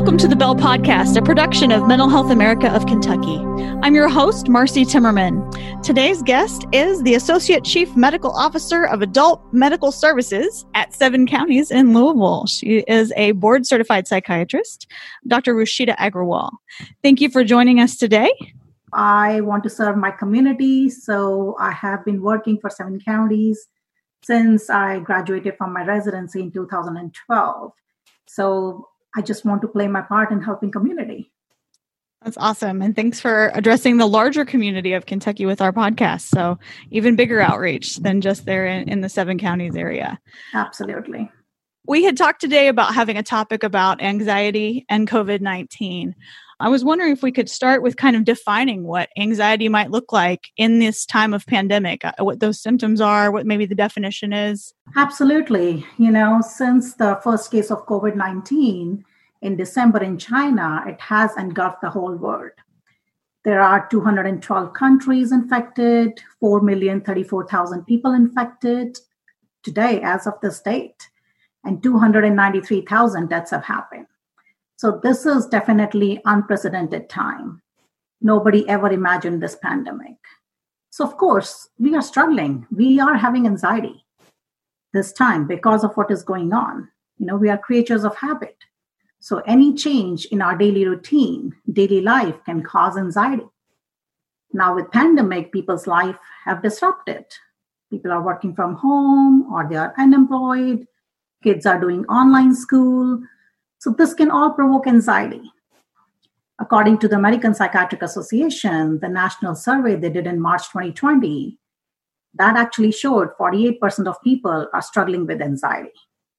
Welcome to the Bell Podcast, a production of Mental Health America of Kentucky. I'm your host, Marcy Timmerman. Today's guest is the Associate Chief Medical Officer of Adult Medical Services at 7 Counties in Louisville. She is a board-certified psychiatrist, Dr. Ruchita Agrawal. Thank you for joining us today. I want to serve my community, so I have been working for 7 counties since I graduated from my residency in 2012. So I just want to play my part in helping community. That's awesome. And thanks for addressing the larger community of Kentucky with our podcast. So even bigger outreach than just there in the 7 counties area. Absolutely. We had talked today about having a topic about anxiety and COVID-19. I was wondering if we could start with kind of defining what anxiety might look like in this time of pandemic, what those symptoms are, what maybe the definition is. Absolutely. Since the first case of COVID-19 in December in China, it has engulfed the whole world. There are 212 countries infected, 4,034,000 people infected today as of this date, and 293,000 deaths have happened. So this is definitely unprecedented time. Nobody ever imagined this pandemic. So of course, we are struggling. We are having anxiety this time because of what is going on. We are creatures of habit. So any change in our daily routine, daily life can cause anxiety. Now with pandemic, people's life have disrupted. People are working from home or they are unemployed. Kids are doing online school. So this can all provoke anxiety. According to the American Psychiatric Association, the national survey they did in March 2020, that actually showed 48% of people are struggling with anxiety.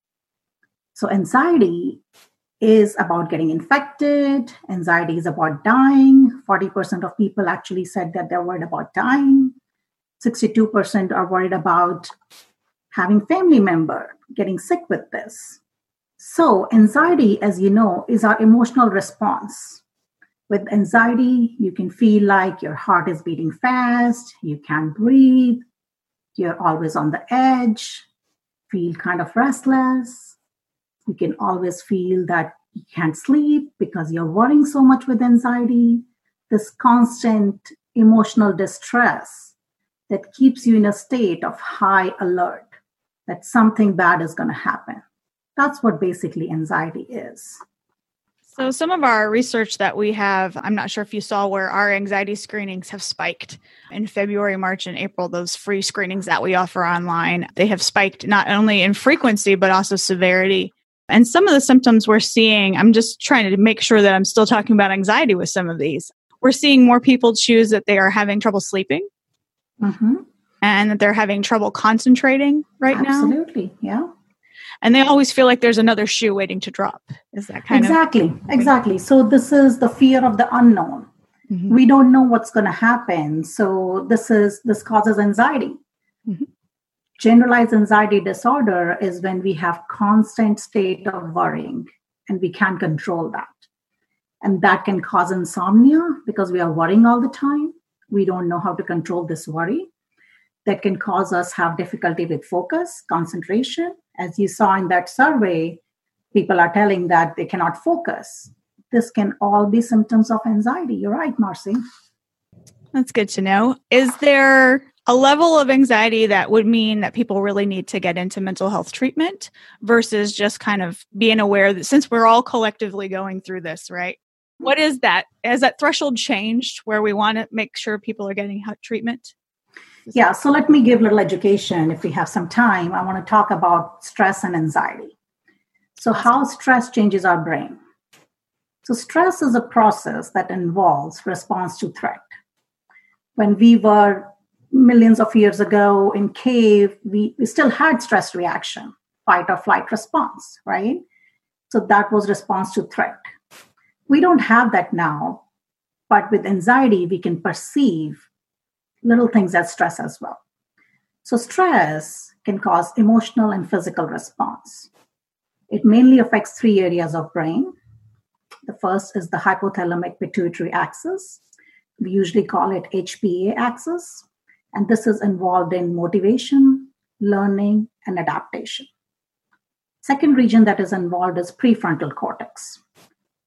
So anxiety is about getting infected. Anxiety is about dying. 40% of people actually said that they're worried about dying. 62% are worried about having family member getting sick with this. So anxiety, as you know, is our emotional response. With anxiety, you can feel like your heart is beating fast, you can't breathe, you're always on the edge, feel kind of restless. You can always feel that you can't sleep because you're worrying so much with anxiety. This constant emotional distress that keeps you in a state of high alert, that something bad is going to happen. That's what basically anxiety is. So some of our research that we have, I'm not sure if you saw where our anxiety screenings have spiked in February, March, and April, those free screenings that we offer online. They have spiked not only in frequency, but also severity. And some of the symptoms we're seeing, I'm just trying to make sure that I'm still talking about anxiety with some of these. We're seeing more people choose that they are having trouble sleeping and that they're having trouble concentrating now. Absolutely, yeah. And they always feel like there's another shoe waiting to drop. Is that kind of? Exactly. So this is the fear of the unknown. Mm-hmm. We don't know what's going to happen. So this causes anxiety. Mm-hmm. Generalized anxiety disorder is when we have constant state of worrying and we can't control that. And that can cause insomnia because we are worrying all the time. We don't know how to control this worry. That can cause us have difficulty with focus, concentration. As you saw in that survey, people are telling that they cannot focus. This can all be symptoms of anxiety. You're right, Marcy. That's good to know. Is there a level of anxiety that would mean that people really need to get into mental health treatment versus just kind of being aware that since we're all collectively going through this, right? What is that? Has that threshold changed where we want to make sure people are getting treatment? Yeah, so let me give a little education. If we have some time, I want to talk about stress and anxiety. So how stress changes our brain. So stress is a process that involves response to threat. When we were millions of years ago in cave, we still had stress reaction, fight or flight response, right? So that was response to threat. We don't have that now, but with anxiety, we can perceive little things as stress as well. So stress can cause emotional and physical response. It mainly affects 3 areas of brain. The first is the hypothalamic pituitary axis. We usually call it HPA axis. And this is involved in motivation, learning, and adaptation. Second region that is involved is prefrontal cortex.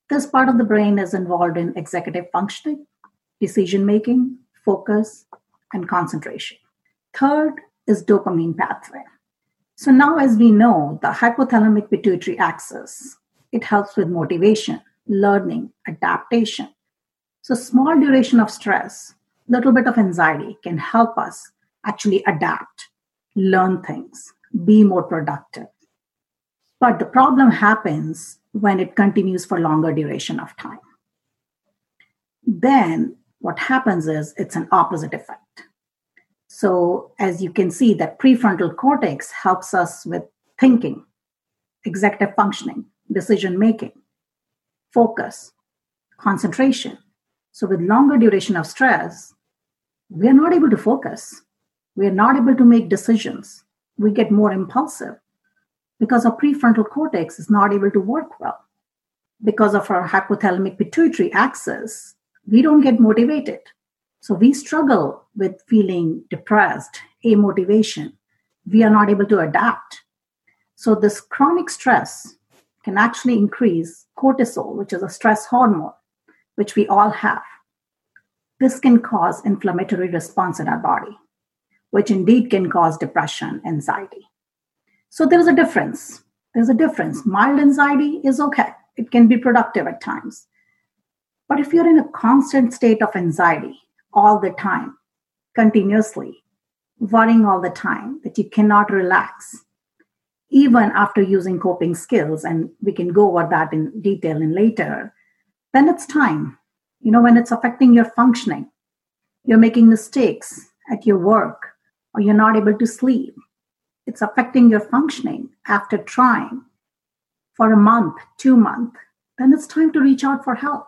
This part of the brain is involved in executive functioning, decision making, focus, and concentration. Third is dopamine pathway. So now, as we know, the hypothalamic pituitary axis, it helps with motivation, learning, adaptation. So small duration of stress, little bit of anxiety can help us actually adapt, learn things, be more productive. But the problem happens when it continues for longer duration of time. Then what happens is it's an opposite effect. So as you can see, that prefrontal cortex helps us with thinking, executive functioning, decision making, focus, concentration. So with longer duration of stress, we are not able to focus. We are not able to make decisions. We get more impulsive because our prefrontal cortex is not able to work well. Because of our hypothalamic pituitary axis, we don't get motivated. So we struggle with feeling depressed, amotivation. We are not able to adapt. So this chronic stress can actually increase cortisol, which is a stress hormone, which we all have. This can cause inflammatory response in our body, which indeed can cause depression, anxiety. So there's a difference. There's a difference. Mild anxiety is okay. It can be productive at times. But if you're in a constant state of anxiety all the time, continuously, worrying all the time, that you cannot relax, even after using coping skills, and we can go over that in detail in later, then it's time. When it's affecting your functioning, you're making mistakes at your work, or you're not able to sleep. It's affecting your functioning after trying for a month, 2 months, then it's time to reach out for help.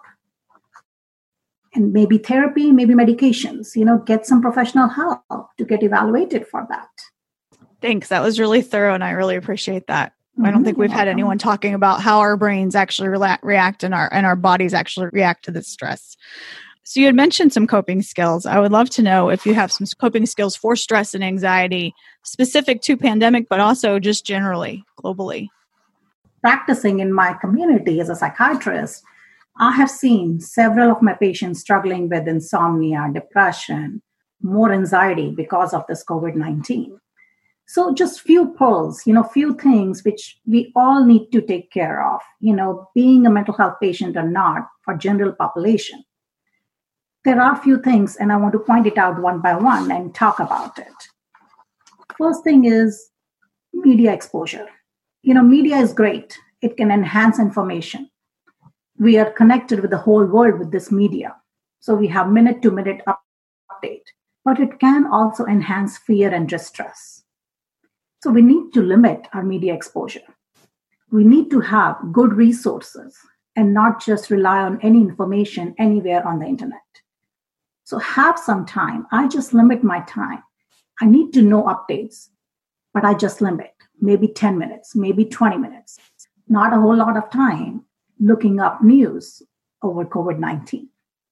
And maybe therapy, maybe medications, get some professional help to get evaluated for that. Thanks. That was really thorough, and I really appreciate that. I don't think we've had anyone talking about how our brains actually react and our bodies actually react to this stress. So you had mentioned some coping skills. I would love to know if you have some coping skills for stress and anxiety specific to pandemic, but also just generally, globally. Practicing in my community as a psychiatrist, I have seen several of my patients struggling with insomnia, depression, more anxiety because of this COVID-19. So just few pearls, few things which we all need to take care of, being a mental health patient or not for general population. There are few things, and I want to point it out one by one and talk about it. First thing is media exposure. Media is great. It can enhance information. We are connected with the whole world with this media. So we have minute-to-minute update. But it can also enhance fear and distress. So we need to limit our media exposure. We need to have good resources and not just rely on any information anywhere on the internet. So have some time. I just limit my time. I need to know updates, but I just limit maybe 10 minutes, maybe 20 minutes, not a whole lot of time looking up news over COVID-19.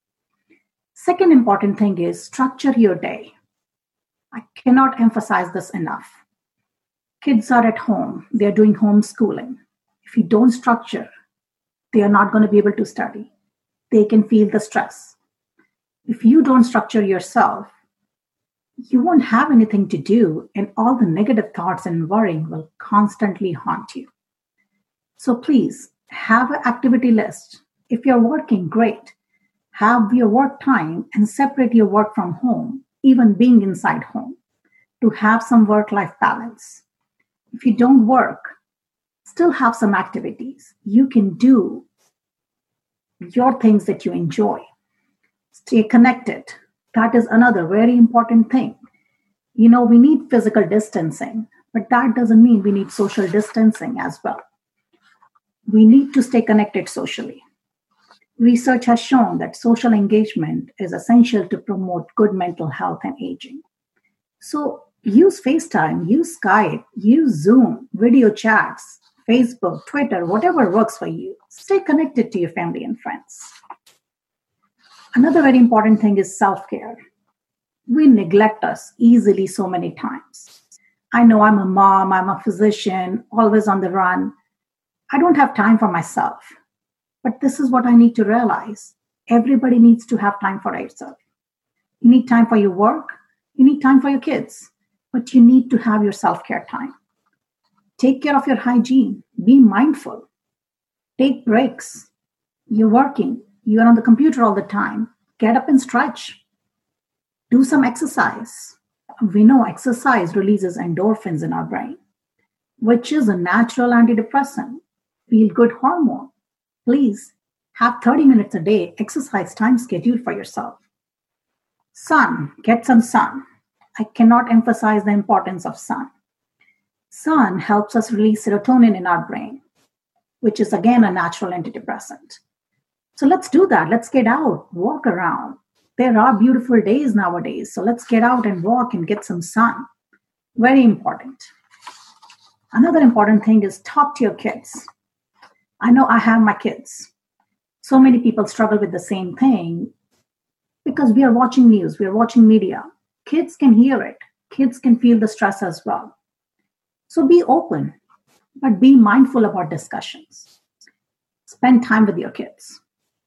Second important thing is structure your day. I cannot emphasize this enough. Kids are at home. They're doing homeschooling. If you don't structure, they are not going to be able to study. They can feel the stress. If you don't structure yourself, you won't have anything to do, and all the negative thoughts and worrying will constantly haunt you. So please have an activity list. If you're working, great. Have your work time and separate your work from home, even being inside home, to have some work-life balance. If you don't work, still have some activities. You can do your things that you enjoy. Stay connected. That is another very important thing. We need physical distancing, but that doesn't mean we need social distancing as well. We need to stay connected socially. Research has shown that social engagement is essential to promote good mental health and aging. So use FaceTime, use Skype, use Zoom, video chats, Facebook, Twitter, whatever works for you. Stay connected to your family and friends. Another very important thing is self-care. We neglect us easily so many times. I know I'm a mom, I'm a physician, always on the run. I don't have time for myself. But this is what I need to realize. Everybody needs to have time for yourself. You need time for your work. You need time for your kids. But you need to have your self-care time. Take care of your hygiene. Be mindful. Take breaks. You're working. You're on the computer all the time. Get up and stretch. Do some exercise. We know exercise releases endorphins in our brain, which is a natural antidepressant, feel-good hormone. Please have 30 minutes a day exercise time scheduled for yourself. Sun, get some sun. I cannot emphasize the importance of sun. Sun helps us release serotonin in our brain, which is again a natural antidepressant. So let's do that. Let's get out, walk around. There are beautiful days nowadays. So let's get out and walk and get some sun. Very important. Another important thing is talk to your kids. I know I have my kids. So many people struggle with the same thing because we are watching news, we are watching media. Kids can hear it. Kids can feel the stress as well. So be open, but be mindful about discussions. Spend time with your kids.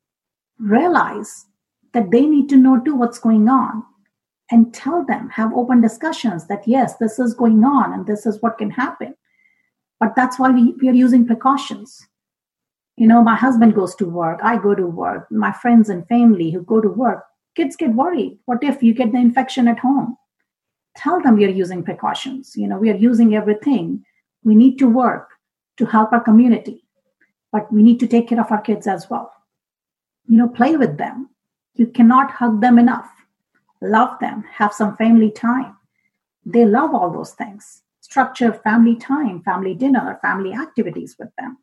Realize that they need to know too what's going on and tell them, have open discussions that yes, this is going on and this is what can happen. But that's why we are using precautions. You know, my husband goes to work, I go to work, my friends and family who go to work, kids get worried. What if you get the infection at home? Tell them we are using precautions. You know, we are using everything. We need to work to help our community, but we need to take care of our kids as well. You know, play with them. You cannot hug them enough. Love them. Have some family time. They love all those things. Structure family time, family dinner, family activities with them.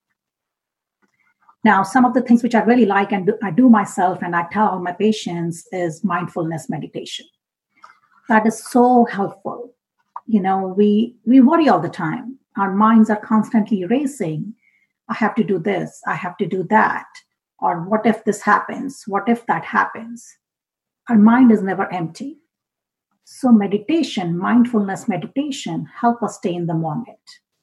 Now, some of the things which I really like and I do myself and I tell my patients is mindfulness meditation. That is so helpful. You know, we worry all the time. Our minds are constantly racing. I have to do this. I have to do that. Or what if this happens? What if that happens? Our mind is never empty. So meditation, mindfulness meditation, help us stay in the moment.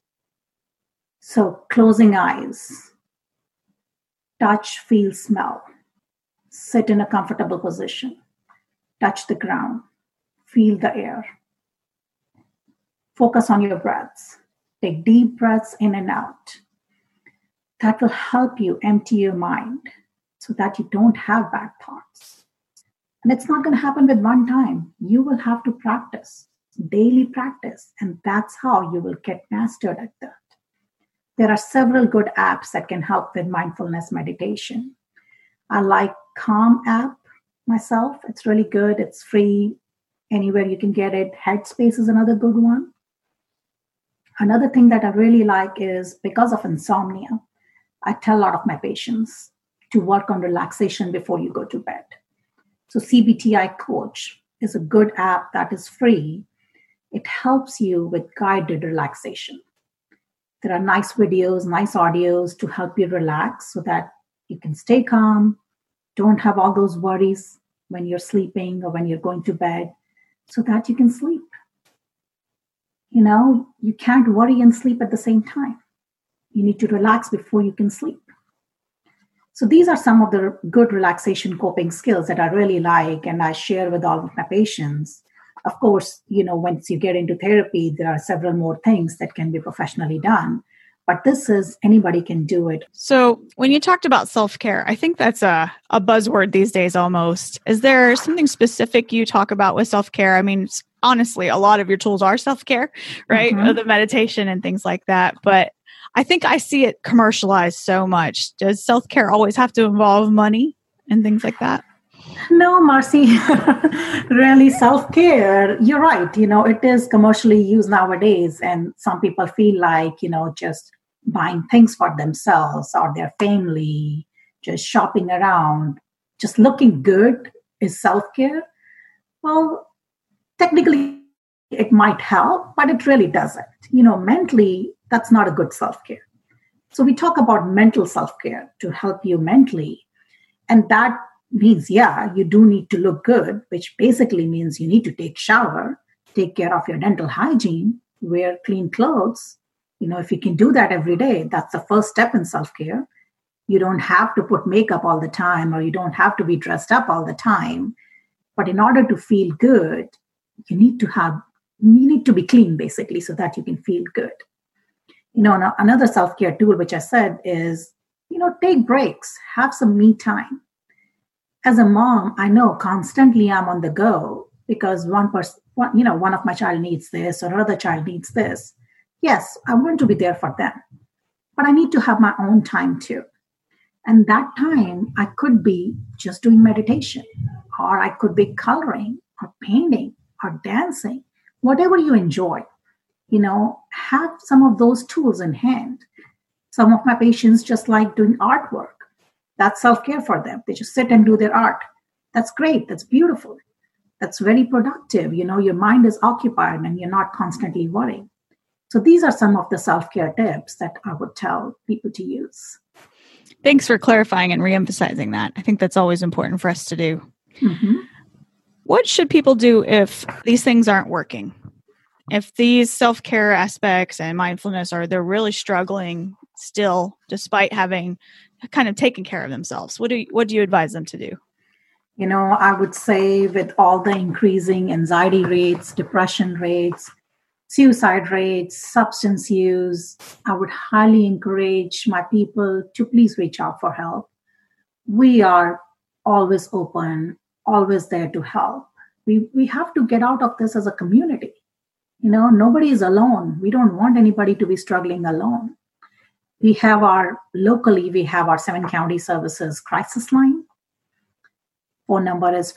So closing eyes, touch, feel, smell. Sit in a comfortable position. Touch the ground. Feel the air. Focus on your breaths. Take deep breaths in and out. That will help you empty your mind so that you don't have bad thoughts. And it's not going to happen with one time. You will have to practice, daily practice, and that's how you will get mastered at that. There are several good apps that can help with mindfulness meditation. I like Calm app myself. It's really good. It's free. Anywhere you can get it. Headspace is another good one. Another thing that I really like is because of insomnia, I tell a lot of my patients to work on relaxation before you go to bed. So CBTI Coach is a good app that is free. It helps you with guided relaxation. There are nice videos, nice audios to help you relax so that you can stay calm, don't have all those worries when you're sleeping or when you're going to bed, so that you can sleep. You know, you can't worry and sleep at the same time. You need to relax before you can sleep. So these are some of the good relaxation coping skills that I really like and I share with all of my patients. Of course, you know, once you get into therapy, there are several more things that can be professionally done. But this is, anybody can do it. So when you talked about self-care, I think that's a buzzword these days almost. Is there something specific you talk about with self-care? I mean, honestly, a lot of your tools are self-care, right? Mm-hmm. The meditation and things like that. But I think I see it commercialized so much. Does self-care always have to involve money and things like that? No, Marcy, really self-care, you're right. You know, it is commercially used nowadays. And some people feel like, you know, just buying things for themselves or their family, just shopping around, just looking good is self-care. Well, technically it might help, but it really doesn't. You know, mentally, that's not a good self-care. So we talk about mental self-care to help you mentally. And that means, yeah, you do need to look good, which basically means you need to take shower, take care of your dental hygiene, wear clean clothes. You know, if you can do that every day, that's the first step in self-care. You don't have to put makeup all the time, or you don't have to be dressed up all the time. But in order to feel good, you need to be clean, basically, so that you can feel good. Another self-care tool, which I said, is, take breaks, have some me time. As a mom, I know constantly I'm on the go because one of my child needs this or another child needs this. Yes, I want to be there for them, but I need to have my own time too. And that time I could be just doing meditation, or I could be coloring or painting or dancing, whatever you enjoy. Have some of those tools in hand. Some of my patients just like doing artwork. That's self-care for them. They just sit and do their art. That's great. That's beautiful. That's very productive. Your mind is occupied and you're not constantly worrying. So these are some of the self-care tips that I would tell people to use. Thanks for clarifying and reemphasizing that. I think that's always important for us to do. Mm-hmm. What should people do if these things aren't working? If these self-care aspects and mindfulness they're really struggling still, despite having kind of taken care of themselves, what do you advise them to do? I would say with all the increasing anxiety rates, depression rates, suicide rates, substance use, I would highly encourage my people to please reach out for help. We are always open, always there to help. We have to get out of this as a community. Nobody is alone. We don't want anybody to be struggling alone. Locally, we have our 7 county services crisis line. Phone number is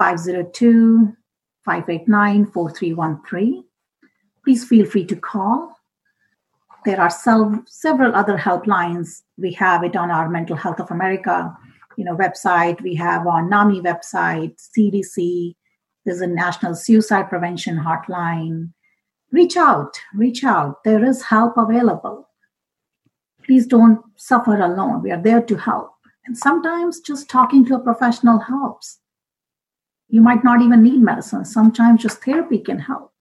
502-589-4313. Please feel free to call. There are several other helplines. We have it on our Mental Health of America website. We have on NAMI website, CDC. There's a National Suicide Prevention Hotline. Reach out. There is help available. Please don't suffer alone. We are there to help. And sometimes just talking to a professional helps. You might not even need medicine. Sometimes just therapy can help.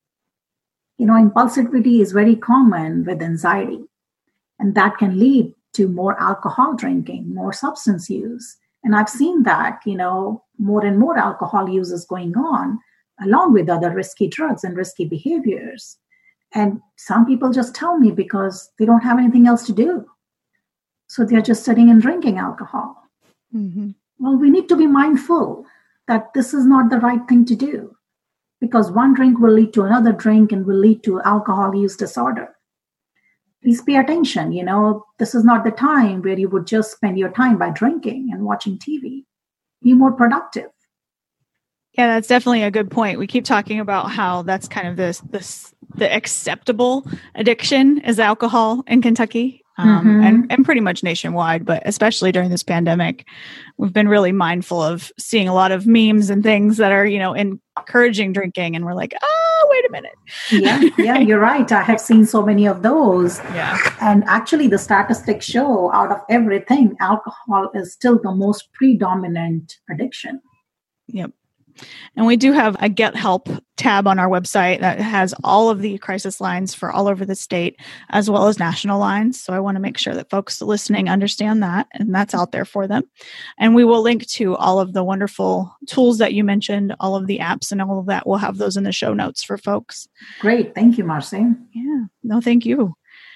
Impulsivity is very common with anxiety, and that can lead to more alcohol drinking, more substance use. And I've seen that, more and more alcohol use is going on, along with other risky drugs and risky behaviors. And some people just tell me because they don't have anything else to do. So they're just sitting and drinking alcohol. Mm-hmm. Well, we need to be mindful that this is not the right thing to do, because one drink will lead to another drink and will lead to alcohol use disorder. Please pay attention. This is not the time where you would just spend your time by drinking and watching TV. Be more productive. Yeah, that's definitely a good point. We keep talking about how that's kind of the acceptable addiction is alcohol in Kentucky, and pretty much nationwide, but especially during this pandemic, we've been really mindful of seeing a lot of memes and things that are, encouraging drinking. And we're like, oh, wait a minute. Yeah, you're right. I have seen so many of those. Yeah. And actually the statistics show out of everything, alcohol is still the most predominant addiction. Yep. And we do have a Get Help tab on our website that has all of the crisis lines for all over the state, as well as national lines. So I want to make sure that folks listening understand that, and that's out there for them. And we will link to all of the wonderful tools that you mentioned, all of the apps and all of that. We'll have those in the show notes for folks. Great. Thank you, Marcy. Yeah. No, thank you.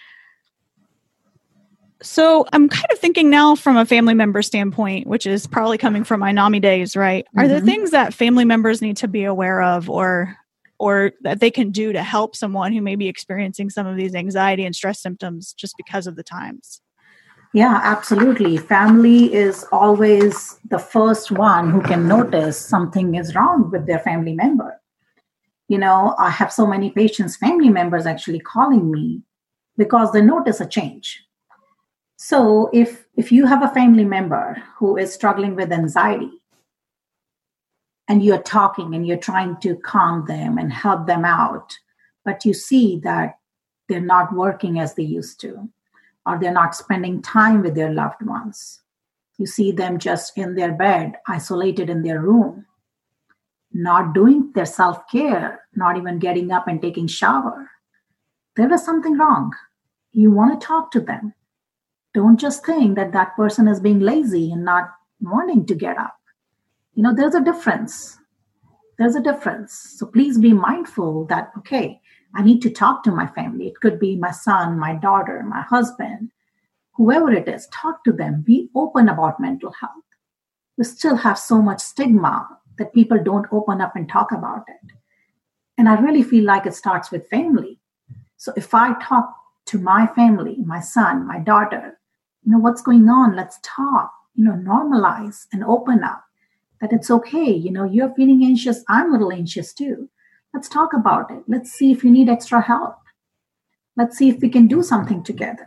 So I'm kind of thinking now from a family member standpoint, which is probably coming from my NAMI days, right? Are there things that family members need to be aware of or that they can do to help someone who may be experiencing some of these anxiety and stress symptoms just because of the times? Yeah, absolutely. Family is always the first one who can notice something is wrong with their family member. I have so many patients, family members actually calling me because they notice a change. So if you have a family member who is struggling with anxiety and you're talking and you're trying to calm them and help them out, but you see that they're not working as they used to, or they're not spending time with their loved ones. You see them just in their bed, isolated in their room, not doing their self-care, not even getting up and taking shower. There is something wrong. You want to talk to them. Don't just think that that person is being lazy and not wanting to get up. There's a difference. There's a difference. So please be mindful that, okay, I need to talk to my family. It could be my son, my daughter, my husband, whoever it is. Talk to them. Be open about mental health. We still have so much stigma that people don't open up and talk about it. And I really feel like it starts with family. So if I talk to my family, my son, my daughter, what's going on? Let's talk, normalize and open up that it's okay. You're feeling anxious. I'm a little anxious too. Let's talk about it. Let's see if you need extra help. Let's see if we can do something together.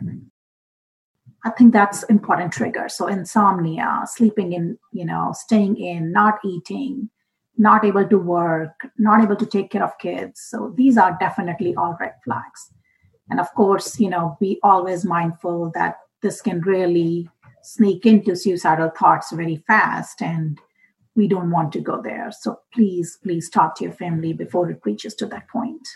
I think that's important trigger. So insomnia, sleeping in, staying in, not eating, not able to work, not able to take care of kids. So these are definitely all red flags. And of course, be always mindful that this can really sneak into suicidal thoughts very fast. And we don't want to go there. So please talk to your family before it reaches to that point.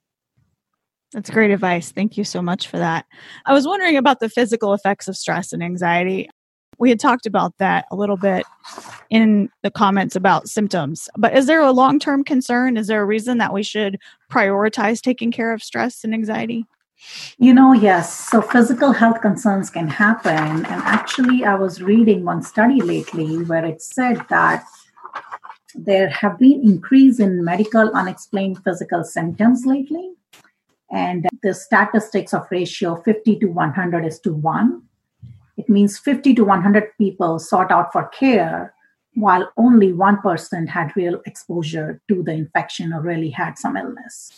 That's great advice. Thank you so much for that. I was wondering about the physical effects of stress and anxiety. We had talked about that a little bit in the comments about symptoms, but is there a long-term concern? Is there a reason that we should prioritize taking care of stress and anxiety? Yes. So physical health concerns can happen. And actually, I was reading one study lately where it said that there have been increase in medical unexplained physical symptoms lately. And the statistics of ratio 50 to 100 is to 1. It means 50 to 100 people sought out for care, while only 1% had real exposure to the infection or really had some illness.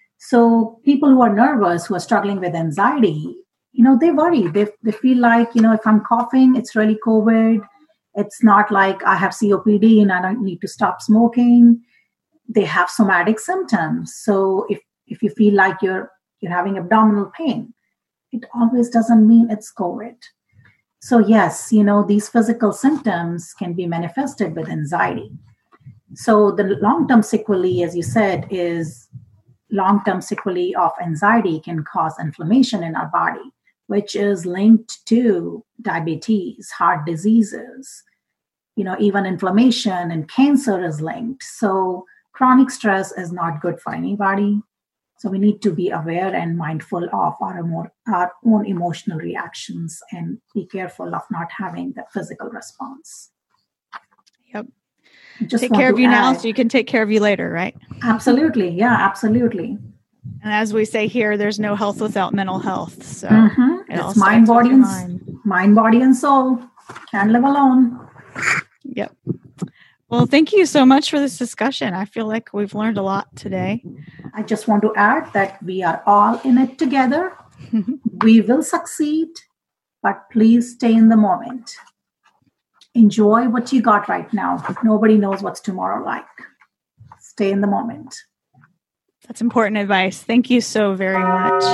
So people who are nervous, who are struggling with anxiety, they worry. They feel like, if I'm coughing, it's really COVID. It's not like I have COPD and I don't need to stop smoking. They have somatic symptoms. So if you feel like you're having abdominal pain, it always doesn't mean it's COVID. So yes, these physical symptoms can be manifested with anxiety. So the long-term sequelae, as you said, is long-term sequelae of anxiety can cause inflammation in our body, which is linked to diabetes, heart diseases, even inflammation and cancer is linked. So chronic stress is not good for anybody. So we need to be aware and mindful of our own emotional reactions and be careful of not having the physical response. Yep. Take care of you now so you can take care of you later, right? Absolutely. Yeah, absolutely. And as we say here, there's no health without mental health. So it's mind, body, and soul. Can't live alone. Yep. Well, thank you so much for this discussion. I feel like we've learned a lot today. I just want to add that we are all in it together. We will succeed, but please stay in the moment. Enjoy what you got right now. Nobody knows what's tomorrow like. Stay in the moment. That's important advice. Thank you so very much.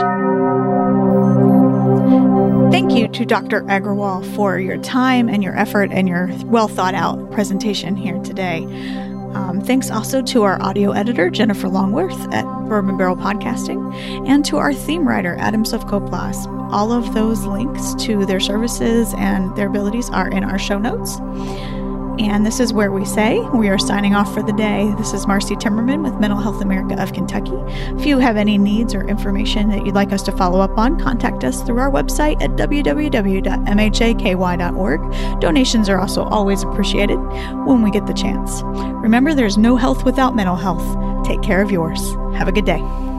Thank you to Dr. Agrawal for your time and your effort and your well thought out presentation here today. Thanks also to our audio editor, Jennifer Longworth at Bourbon Barrel Podcasting, and to our theme writer, Adam Sovkoplas. All of those links to their services and their abilities are in our show notes. And this is where we say we are signing off for the day. This is Marcy Timmerman with Mental Health America of Kentucky. If you have any needs or information that you'd like us to follow up on, contact us through our website at www.mhaky.org. Donations are also always appreciated when we get the chance. Remember, there's no health without mental health. Take care of yours. Have a good day.